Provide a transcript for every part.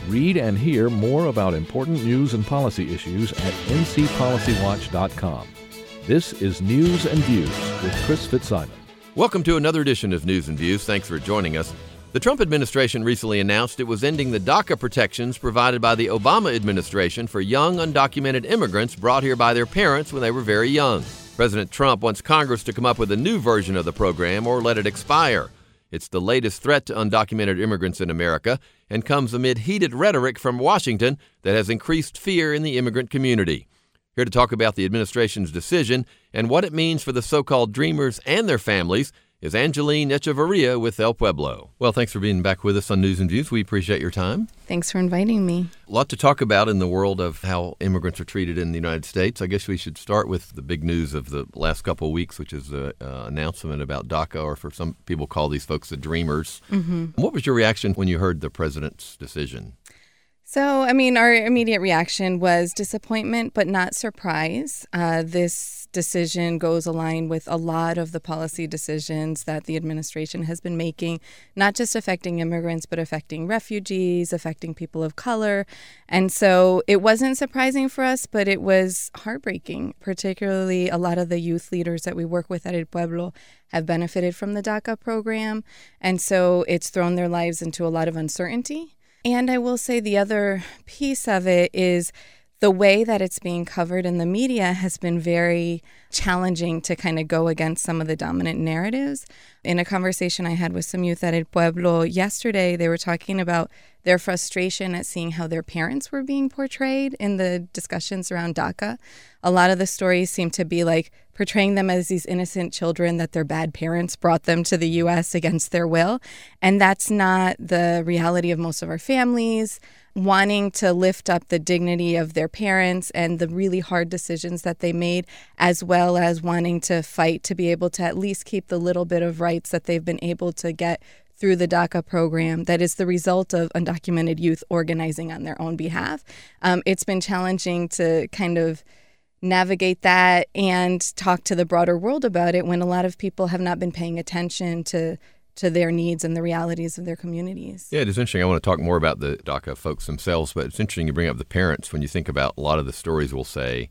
Read and hear more about important news and policy issues at ncpolicywatch.com. This is News and Views with Chris Fitzsimon. Welcome to another edition of News and Views. Thanks for joining us. The Trump administration recently announced it was ending the DACA protections provided by the Obama administration for young undocumented immigrants brought here by their parents when they were very young. President Trump wants Congress to come up with a new version of the program or let it expire. It's the latest threat to undocumented immigrants in America and comes amid heated rhetoric from Washington that has increased fear in the immigrant community. Here to talk about the administration's decision and what it means for the so-called dreamers and their families is Angeline Echevarria with El Pueblo. Well, thanks for being back with us on News and Views. We appreciate your time. Thanks for inviting me. A lot to talk about in the world of how immigrants are treated in the United States. I guess we should start with the big news of the last couple of weeks, which is the announcement about DACA, or for some people call these folks the dreamers. Mm-hmm. What was your reaction when you heard the president's decision? So, our immediate reaction was disappointment, but not surprise. This decision goes aligned with a lot of the policy decisions that the administration has been making, not just affecting immigrants, but affecting refugees, affecting people of color. And so it wasn't surprising for us, but it was heartbreaking. Particularly, a lot of the youth leaders that we work with at El Pueblo have benefited from the DACA program. And so it's thrown their lives into a lot of uncertainty. And I will say the other piece of it is the way that it's being covered in the media has been very challenging to kind of go against some of the dominant narratives. In a conversation I had with some youth at El Pueblo yesterday, they were talking about their frustration at seeing how their parents were being portrayed in the discussions around DACA. A lot of the stories seem to be like portraying them as these innocent children that their bad parents brought them to the U.S. against their will. And that's not the reality of most of our families. Wanting to lift up the dignity of their parents and the really hard decisions that they made, as well as wanting to fight to be able to at least keep the little bit of rights that they've been able to get through the DACA program that is the result of undocumented youth organizing on their own behalf. It's been challenging to kind of navigate that and talk to the broader world about it when a lot of people have not been paying attention to their needs and the realities of their communities. Yeah, it is interesting. I want to talk more about the DACA folks themselves, but it's interesting you bring up the parents. When you think about a lot of the stories will say,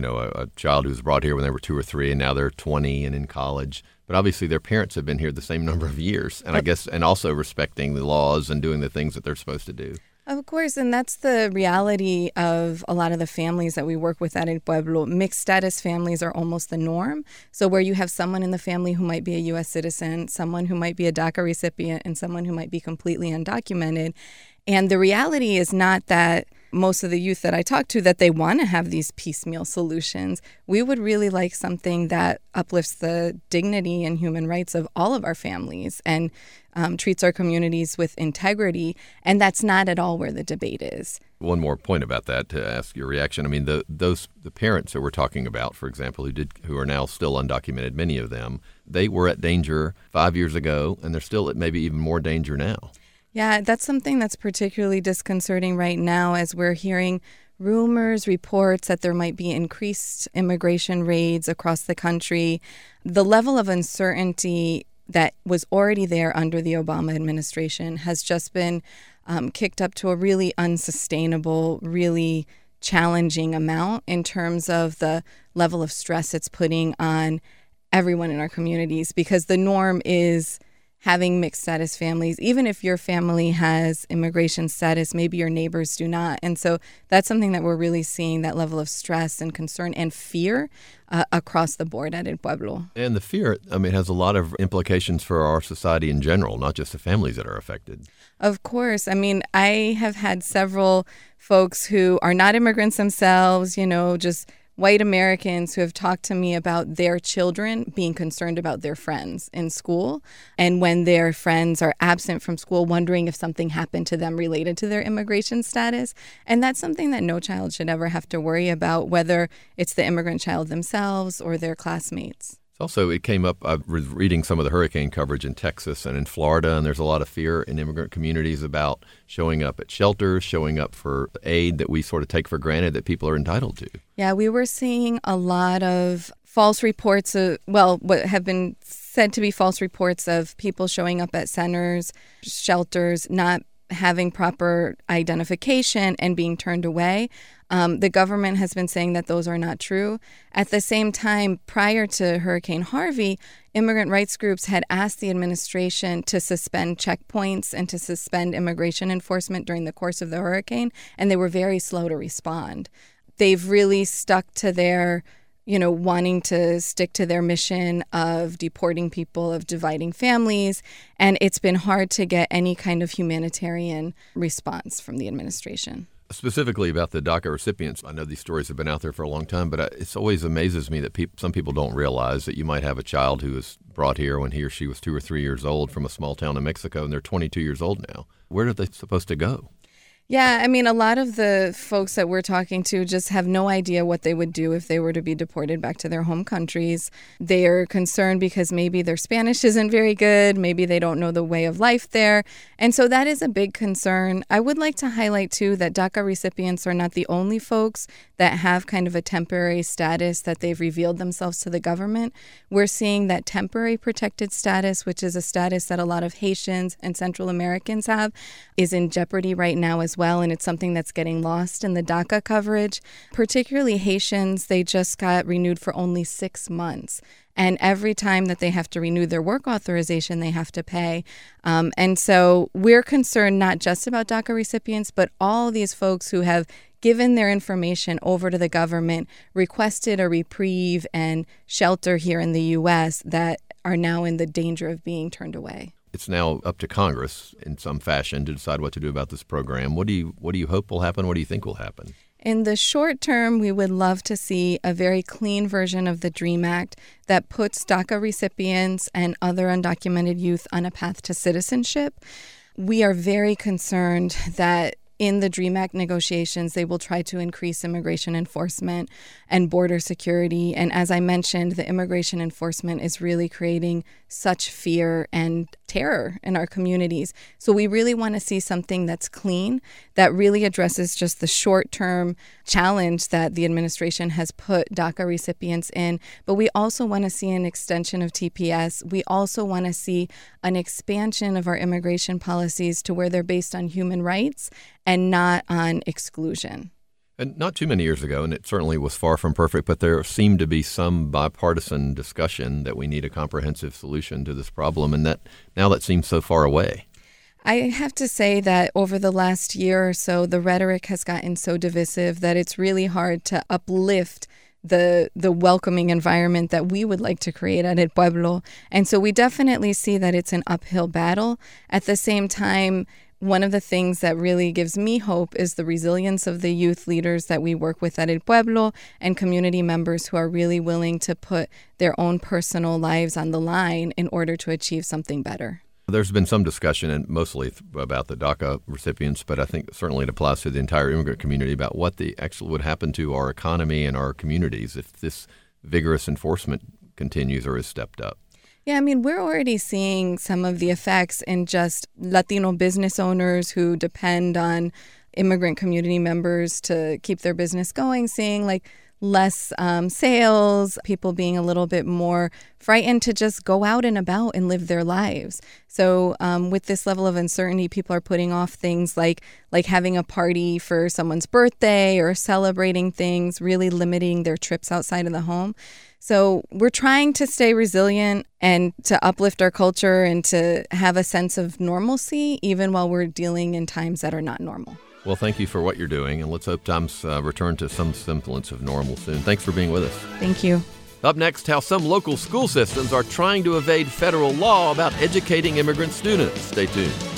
a child who was brought here when they were 2 or 3 and now they're 20 and in college. But obviously their parents have been here the same number of years, and I guess, and also respecting the laws and doing the things that they're supposed to do. Of course, and that's the reality of a lot of the families that we work with at El Pueblo. Mixed status families are almost the norm. So where you have someone in the family who might be a U.S. citizen, someone who might be a DACA recipient, and someone who might be completely undocumented. And the reality is not that most of the youth that I talk to, that they want to have these piecemeal solutions. We would really like something that uplifts the dignity and human rights of all of our families and treats our communities with integrity. And that's not at all where the debate is. One more point about that to ask your reaction. The parents that we're talking about, for example, who are now still undocumented, many of them, they were at danger 5 years ago, and they're still at maybe even more danger now. Yeah, that's something that's particularly disconcerting right now as we're hearing rumors, reports that there might be increased immigration raids across the country. The level of uncertainty that was already there under the Obama administration has just been kicked up to a really unsustainable, really challenging amount in terms of the level of stress it's putting on everyone in our communities, because the norm is having mixed status families. Even if your family has immigration status, maybe your neighbors do not. And so that's something that we're really seeing, that level of stress and concern and fear across the board at El Pueblo. And the fear, has a lot of implications for our society in general, not just the families that are affected. Of course. I have had several folks who are not immigrants themselves, just white Americans who have talked to me about their children being concerned about their friends in school, and when their friends are absent from school, wondering if something happened to them related to their immigration status. And that's something that no child should ever have to worry about, whether it's the immigrant child themselves or their classmates. Also, it came up, I was reading some of the hurricane coverage in Texas and in Florida, and there's a lot of fear in immigrant communities about showing up at shelters, showing up for aid that we sort of take for granted that people are entitled to. Yeah, we were seeing a lot of false reports of, what have been said to be false reports of people showing up at centers, shelters, not having proper identification and being turned away. The government has been saying that those are not true. At the same time, prior to Hurricane Harvey, immigrant rights groups had asked the administration to suspend checkpoints and to suspend immigration enforcement during the course of the hurricane, and they were very slow to respond. They've really stuck to their wanting to stick to their mission of deporting people, of dividing families, and it's been hard to get any kind of humanitarian response from the administration. Specifically about the DACA recipients, I know these stories have been out there for a long time, but it always amazes me that some people don't realize that you might have a child who was brought here when he or she was 2 or 3 years old from a small town in Mexico, and they're 22 years old now. Where are they supposed to go? Yeah, I mean, a lot of the folks that we're talking to just have no idea what they would do if they were to be deported back to their home countries. They are concerned because maybe their Spanish isn't very good, maybe they don't know the way of life there. And so that is a big concern. I would like to highlight, too, that DACA recipients are not the only folks that have kind of a temporary status that they've revealed themselves to the government. We're seeing that temporary protected status, which is a status that a lot of Haitians and Central Americans have, is in jeopardy right now as well, and it's something that's getting lost in the DACA coverage. Particularly Haitians, they just got renewed for only 6 months. And every time that they have to renew their work authorization, they have to pay. And so we're concerned not just about DACA recipients, but all these folks who have given their information over to the government, requested a reprieve and shelter here in the U.S. that are now in the danger of being turned away. It's now up to Congress in some fashion to decide what to do about this program. What do you hope will happen? What do you think will happen? In the short term, we would love to see a very clean version of the DREAM Act that puts DACA recipients and other undocumented youth on a path to citizenship. We are very concerned that in the DREAM Act negotiations, they will try to increase immigration enforcement and border security. And as I mentioned, the immigration enforcement is really creating such fear and terror in our communities. So we really want to see something that's clean, that really addresses just the short-term challenge that the administration has put DACA recipients in. But we also want to see an extension of TPS. We also want to see an expansion of our immigration policies to where they're based on human rights and not on exclusion. And not too many years ago, and it certainly was far from perfect, but there seemed to be some bipartisan discussion that we need a comprehensive solution to this problem, and that now that seems so far away. I have to say that over the last year or so, the rhetoric has gotten so divisive that it's really hard to uplift the welcoming environment that we would like to create at El Pueblo. And so we definitely see that it's an uphill battle. At the same time, one of the things that really gives me hope is the resilience of the youth leaders that we work with at El Pueblo and community members who are really willing to put their own personal lives on the line in order to achieve something better. There's been some discussion, and mostly about the DACA recipients, but I think certainly it applies to the entire immigrant community, about what the actually would happen to our economy and our communities if this vigorous enforcement continues or is stepped up. Yeah, I mean, we're already seeing some of the effects in just Latino business owners who depend on immigrant community members to keep their business going, seeing like less sales, people being a little bit more frightened to just go out and about and live their lives. So with this level of uncertainty, people are putting off things like having a party for someone's birthday or celebrating things, really limiting their trips outside of the home. So we're trying to stay resilient and to uplift our culture and to have a sense of normalcy, even while we're dealing in times that are not normal. Well, thank you for what you're doing, and let's hope times return to some semblance of normal soon. Thanks for being with us. Thank you. Up next, how some local school systems are trying to evade federal law about educating immigrant students. Stay tuned.